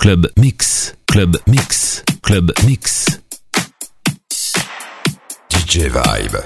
Club Mix, Club Mix, Club Mix. DJ Vibe.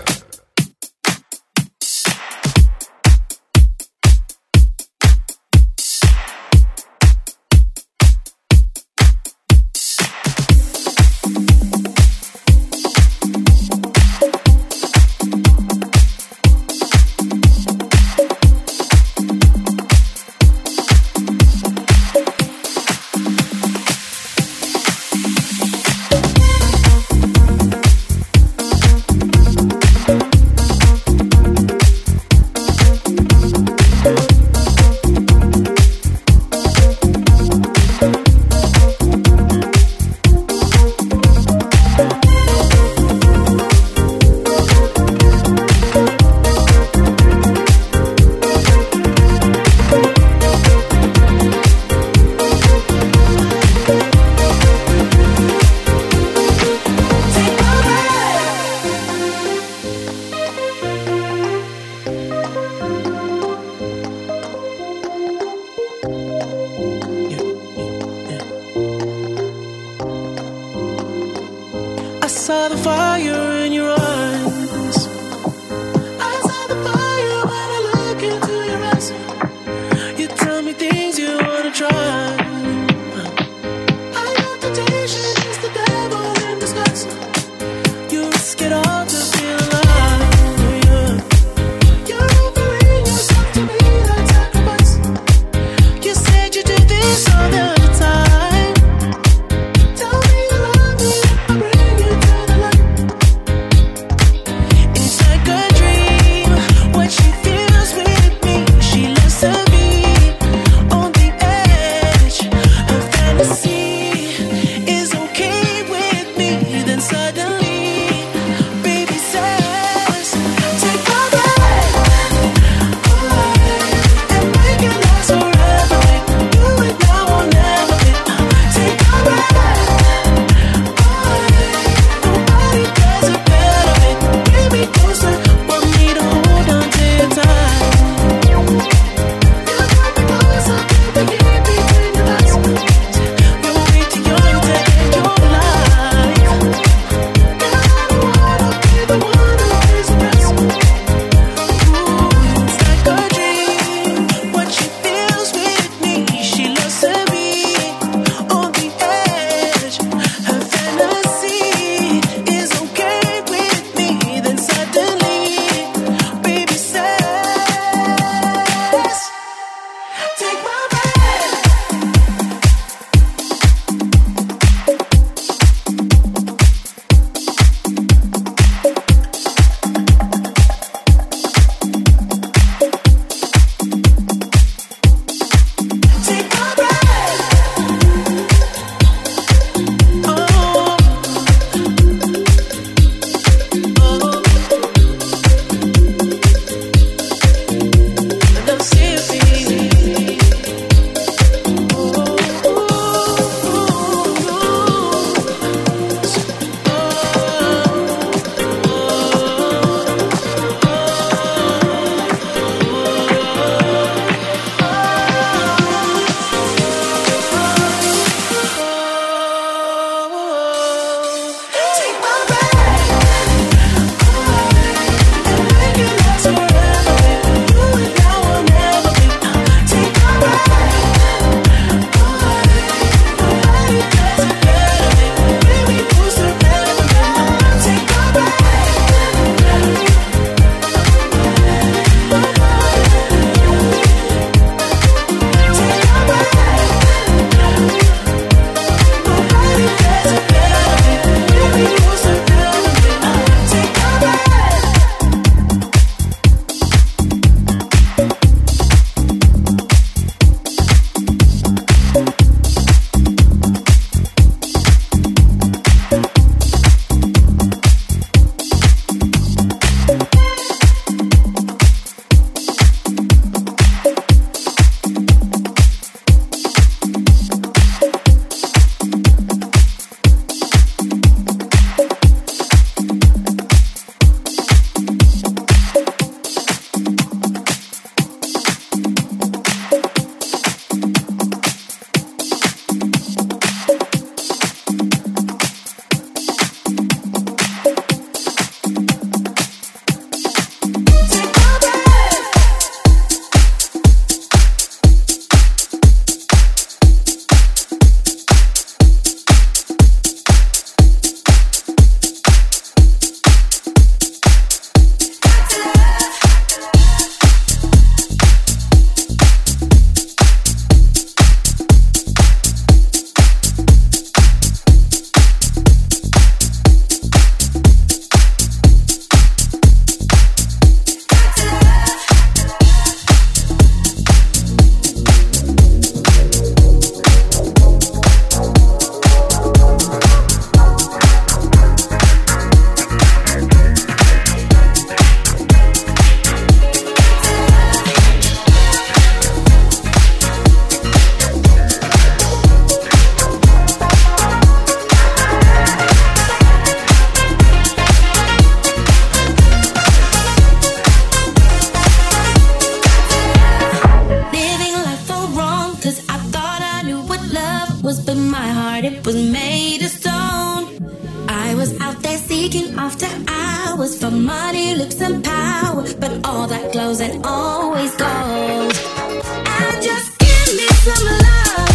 love was, but my heart, it was made of stone. I was out there seeking after hours for money, looks, and power, but all that glows and always goes. And just give me some love,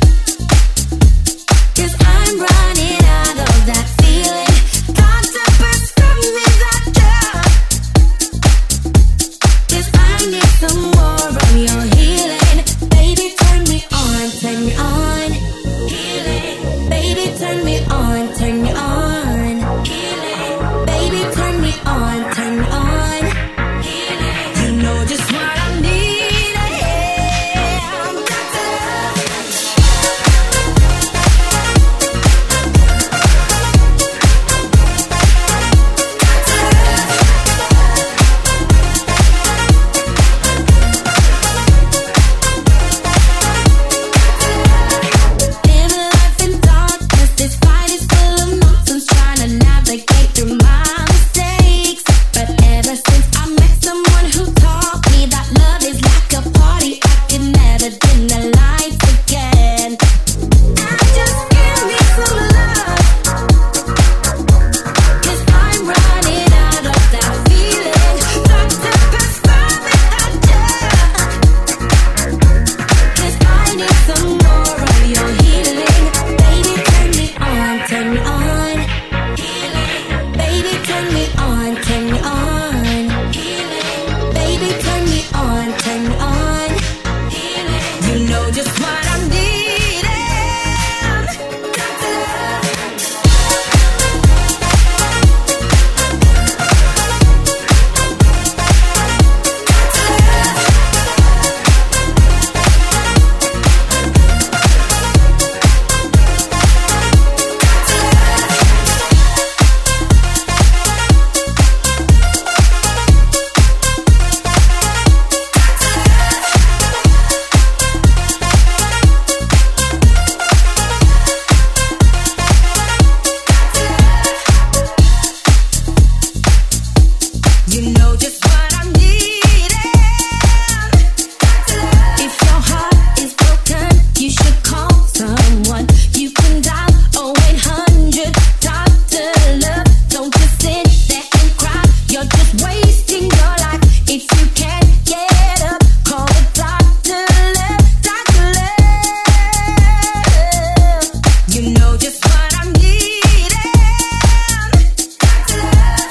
'cause I'm running out of that feeling. Doctor, prescribe me that drug, 'cause I need some more of your healing. Baby, turn me on, turn me on. Healing. Baby, turn me on, turn me on. Healing. Baby, turn me on, turn me on. Healing. You know just what I need. I'm Dr. Love. Living life in darkness, this fight is full of nonsense, trying to navigate through my mistakes. But ever since I met someone who taught me that love is like a party, I can never dim the lights again. And just give me some love, 'cause I'm running out of that feeling. Doctor, prescribe me that drug, 'cause I need some more of your healing. Baby, turn me on, turn me on. Healing. Baby, turn me on, turn me on. Healing. Baby, turn me on, turn me on. Healing. You know just what I'm needing. Dr. Love. You know just what I'm needing. If your heart is broken, you should call someone. You can dial 0800 Dr. Love. Don't just sit there and cry. You're just wasting your life. If you can't get up, call the Dr. Love. Dr. Love. You know just what I'm needing. Dr. Love.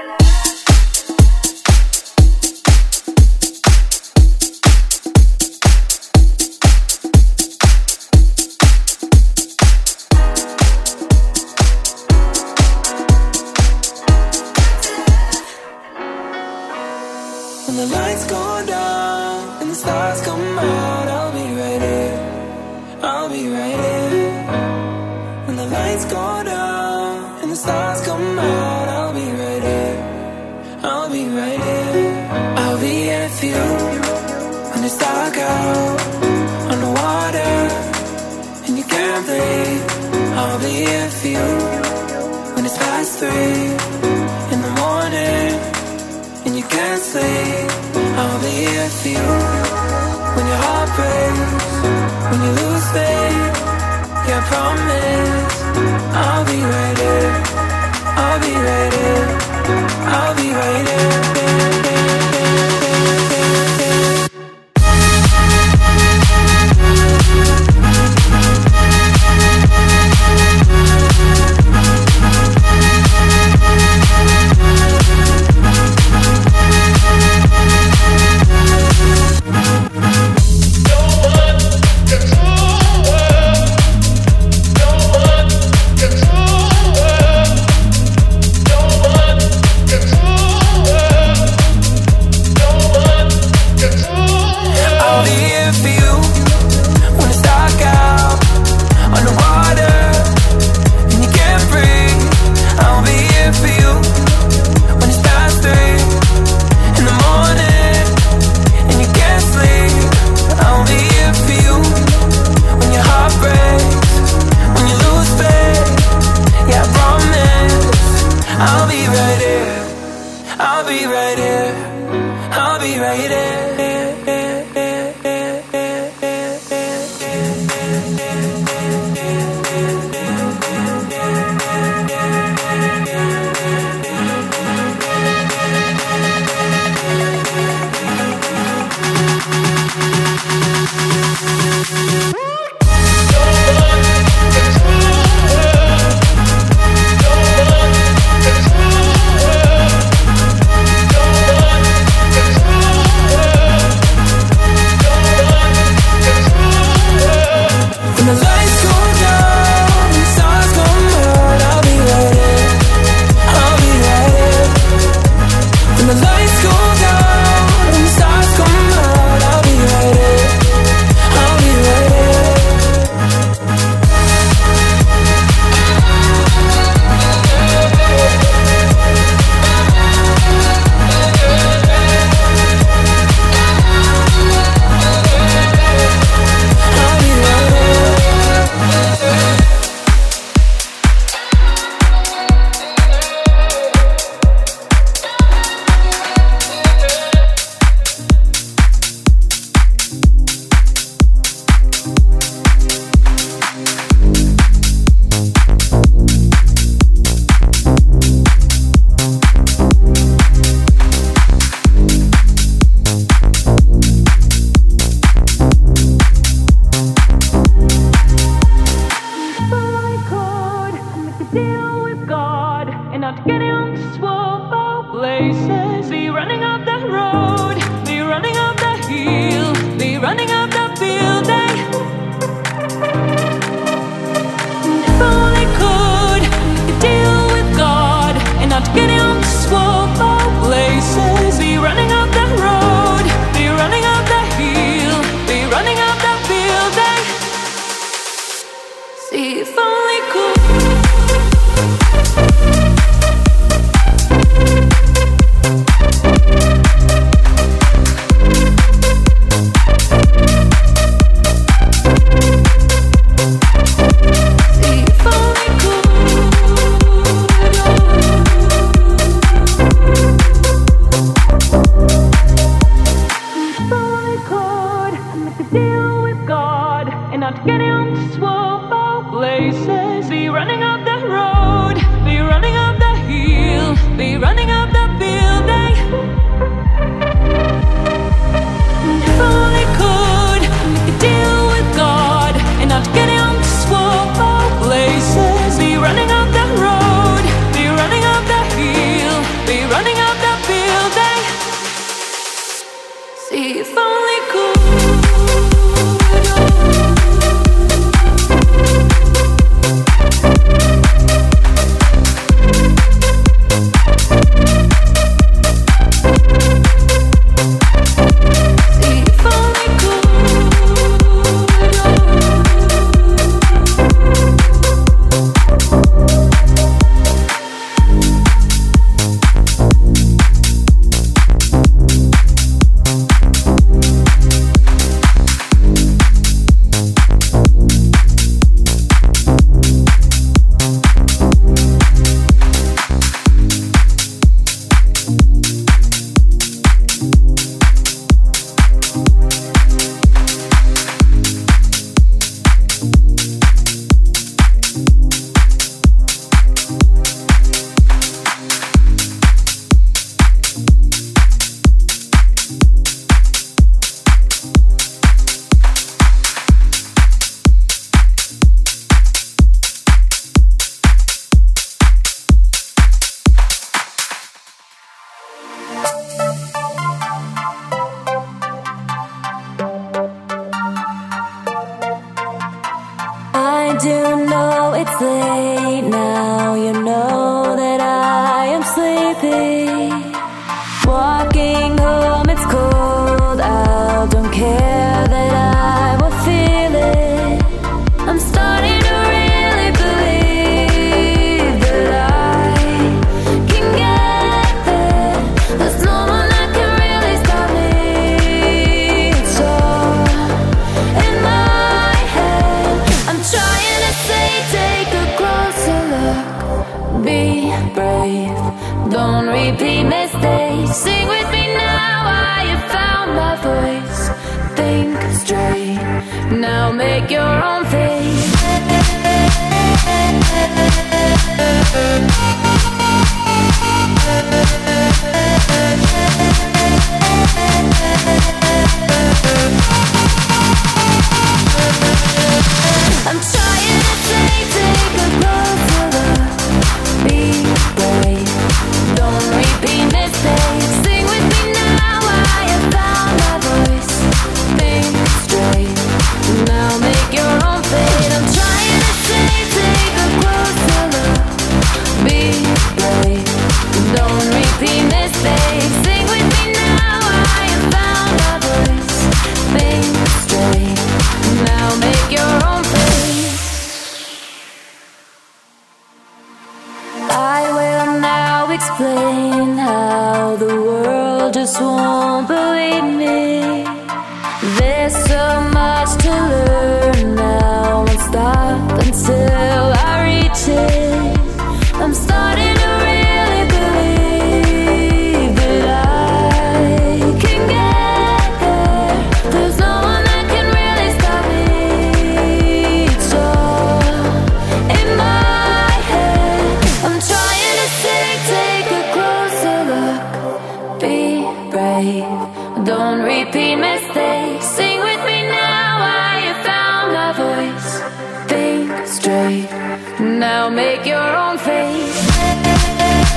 When the lights go down and the stars come out, I'll be right here. I'll be right here. When the lights go down and the stars come out, I'll be right here. I'll be right here. I'll be here for you when it's dark out on the water and you can't breathe. I'll be here for you when it's past 3 in the morning and you can't sleep. I'll be here for you when your heart breaks, when you lose faith. Yeah, I promise I'll be right here. I'll be right here. I'll be right here. Control not getting on swole places. Be running up the road, be running up the hill, be running up the building. If only could deal with God and not getting on swole places. Be running up the road, be running up the hill, be running up the building. See if only could. Getting on swole places. Be running up the road, be running up the hill, be running up the building. If only could deal with God and not getting on swole places. Be running up the road, be running up the hill, be running up the building. See if only could. I do know it's late now. You know that I am sleepy. Walking home, it's cold out. Don't care that I will feel it. I'm starting to really believe that I can get there. There's no one that can really stop me. It's all in my head. I'm trying to say, take a closer look. Be brave, don't repeat mistakes. Sing with me now, I have found my voice. Think straight, now make your own face. I'm trying to say, take a closer look. Be brave, don't repeat mistakes. Sing with me now, I have found my voice. Think straight, now make your own fate. I'm trying to say, take a closer look. Be brave, don't repeat mistakes. Sing with me now, I have found my voice. Think straight, now make your own fate. I will now explain how the world just won't believe me. There's so much to learn now. Won't stop until I reach it. I'm starting to really believe that I can get there. There's no one that can really stop me. It's all in my head. I'm trying to say, take a closer look. Be brave, don't repeat mistakes. Sing with me now, I have found my voice. Think straight, now make your own face.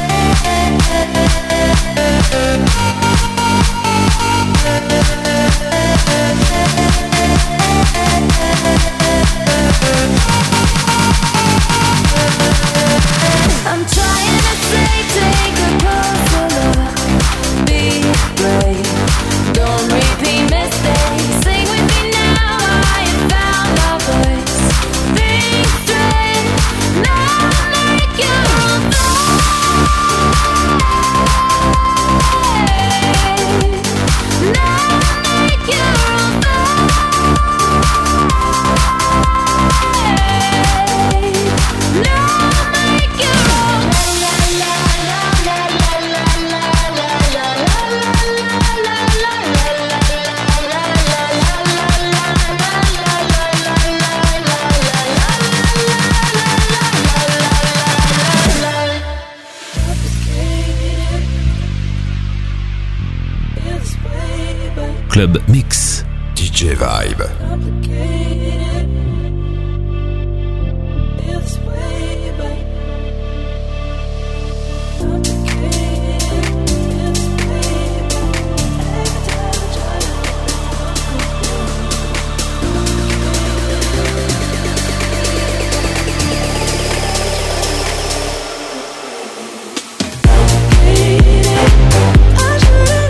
Club Mix. DJ Vibe.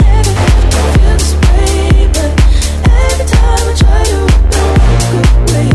Try to walk away.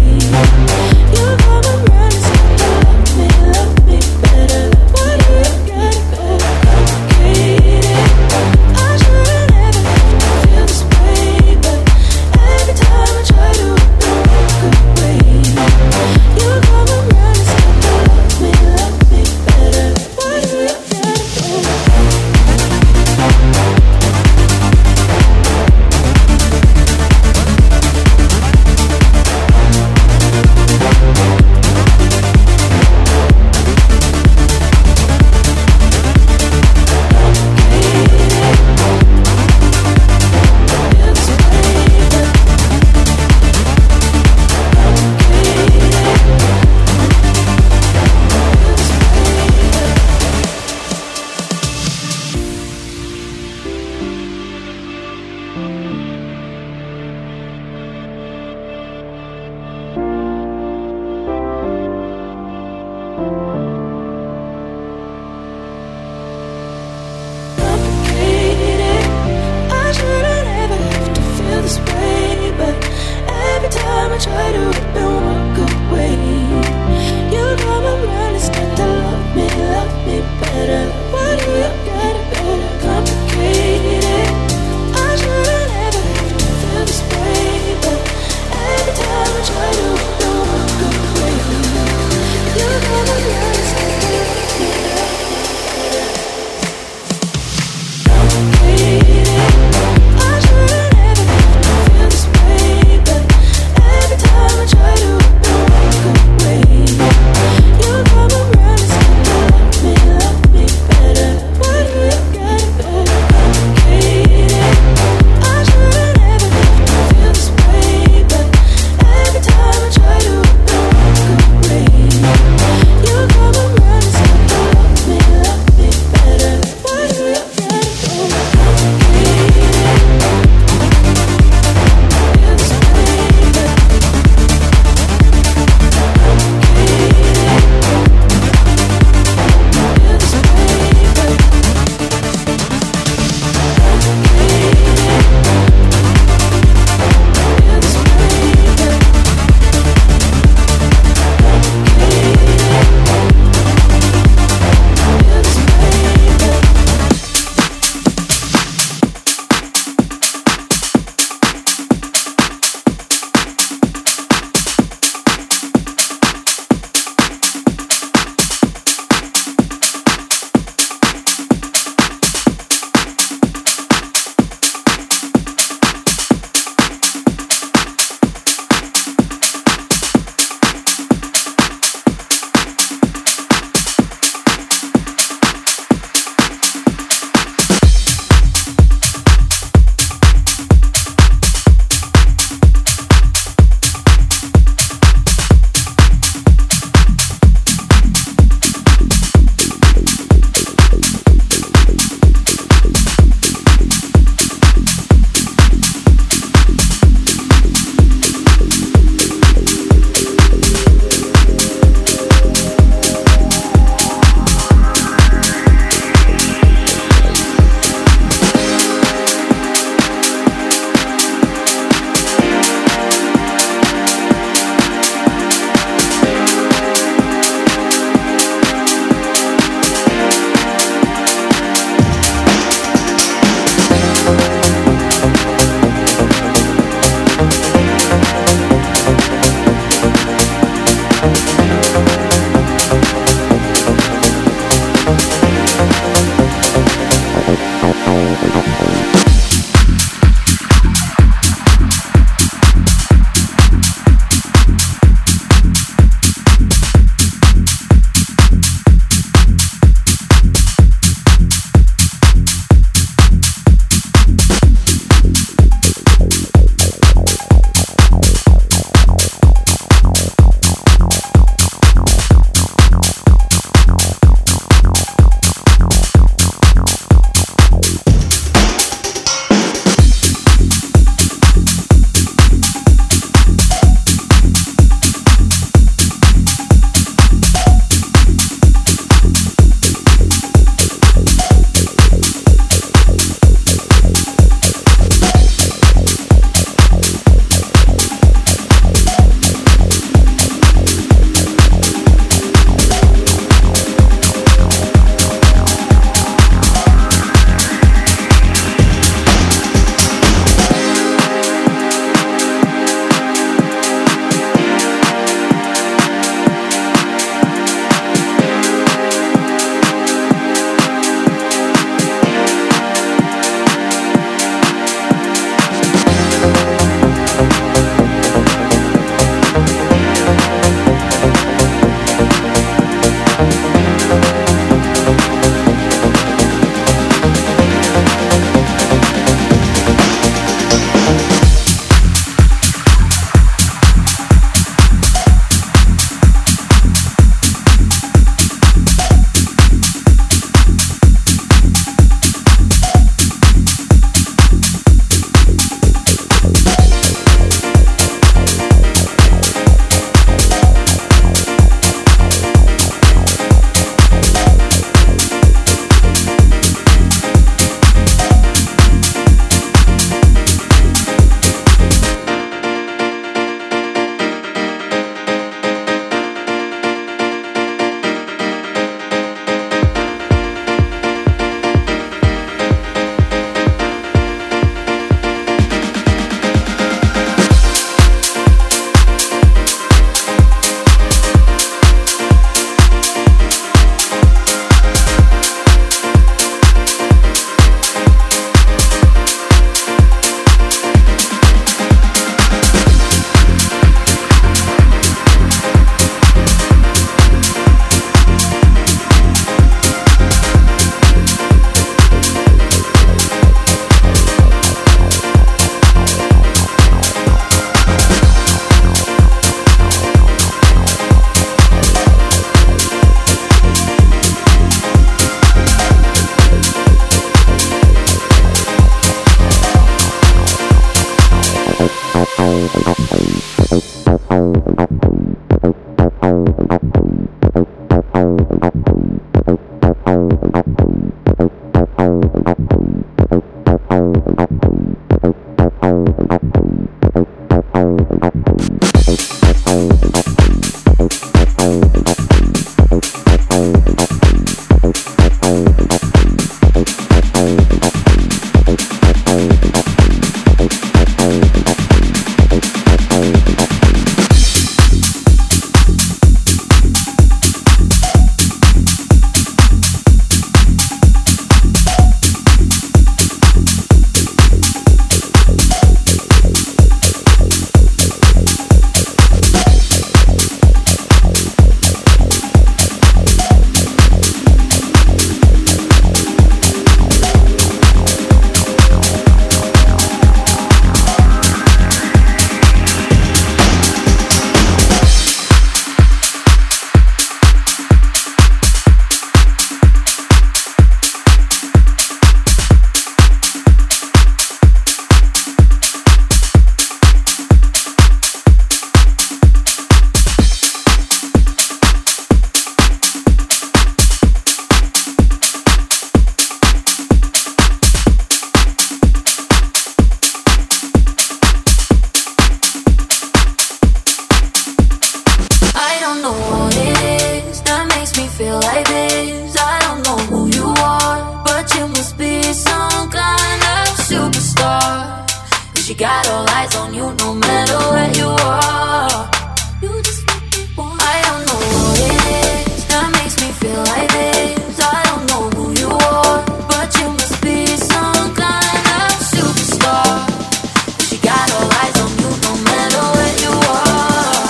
got all eyes on you no matter where you are. You just make me want. I don't know what it is that makes me feel like this. I don't know who you are, but you must be some kind of superstar. 'Cause you got all eyes on you no matter where you are.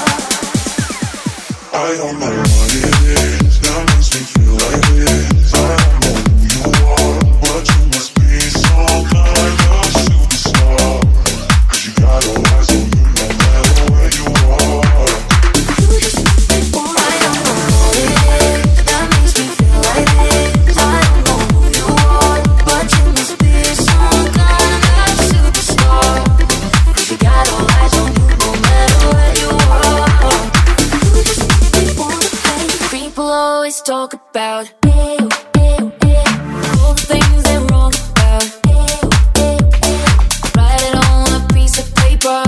I don't know what it is that makes me feel like this. I don't know who you are, but you must be some kind of superstar. 'Cause you got all eyes on you no matter where you are. I don't know what it is that makes me feel like this. I don't know who you are, but you must be some kind of superstar. 'Cause you got all eyes on you no matter where you are. People always talk about all the things they're wrong about. Write it on a piece of paper.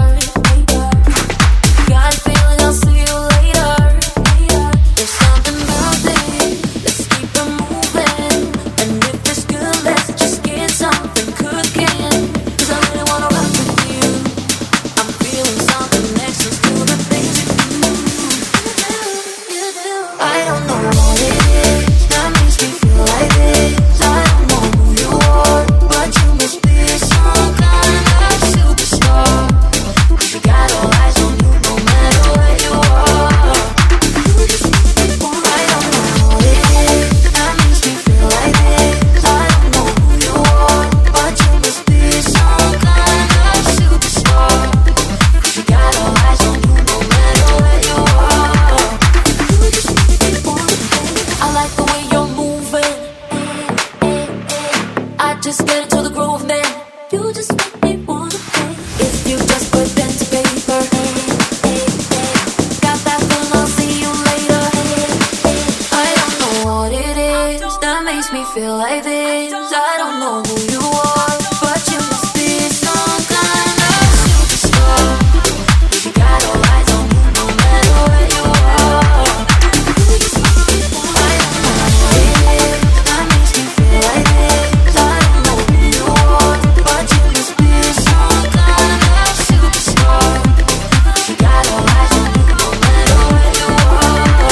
Got a feeling I'll see you later. There's something about this. Let's keep it moving. And if it's good, let's just get something cooking. 'Cause I really wanna rock with you. I'm feeling something next to the things you do. I don't know what it is that makes me feel like this. I don't know who you are, but you must be some kind of superstar. 'Cause you got all eyes on you no matter where you are. I don't know what it is that makes me feel like this. I don't know who you are, but you must be some kind of superstar. 'Cause you got all eyes on you no matter where you are. I like the way you're moving. I just get into the groove, man. You just make me wanna play. If you just put pen to paper, got that feeling I'll see you later. I don't know what it is that makes me feel like this. I don't know who you are, but you must be some kind of superstar. You got all eyes on you no matter where you are. I don't know what it is that makes me feel like this. I don't know who you are, but you must be some kind of superstar. You got all eyes on you no matter where you are.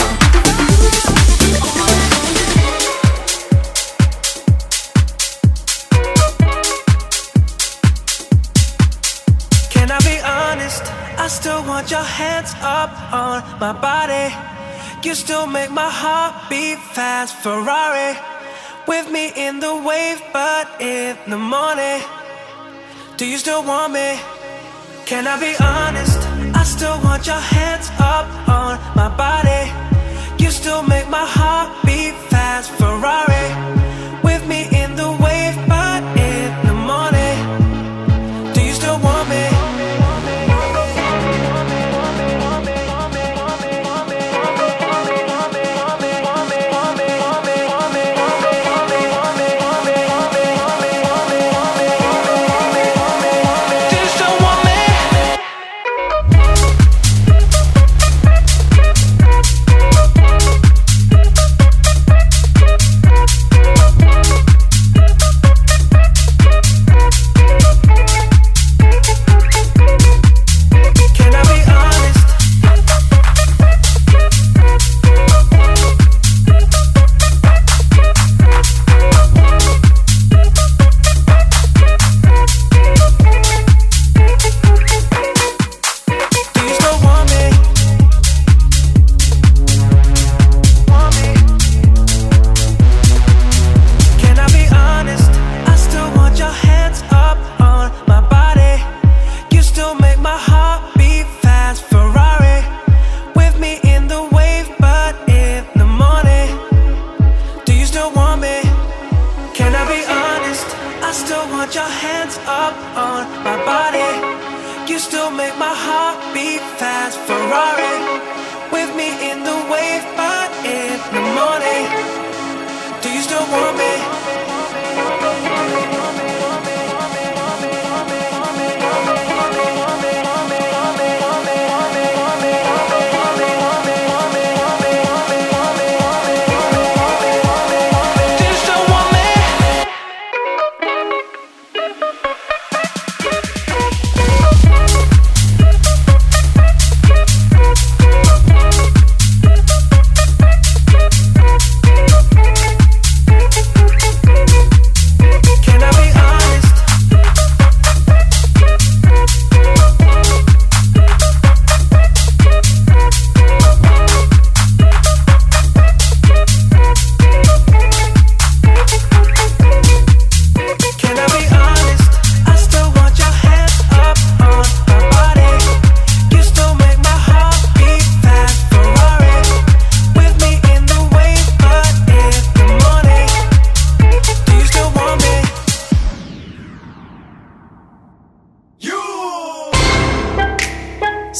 Can I be honest? I still want your hands up on my body. You still make my heart beat fast. Ferrari with me in the wave, but in the morning. Do you still want me? Can I be honest? I still want your hands up on my body. You still make my heart beat fast. Ferrari with me in the wave, but in the morning. Do you still want me?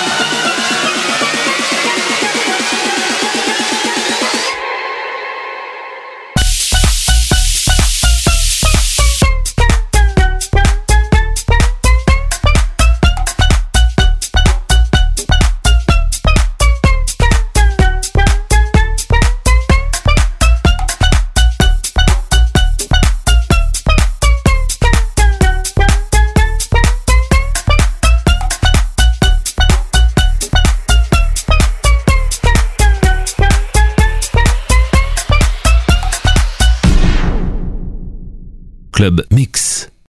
Club Mix.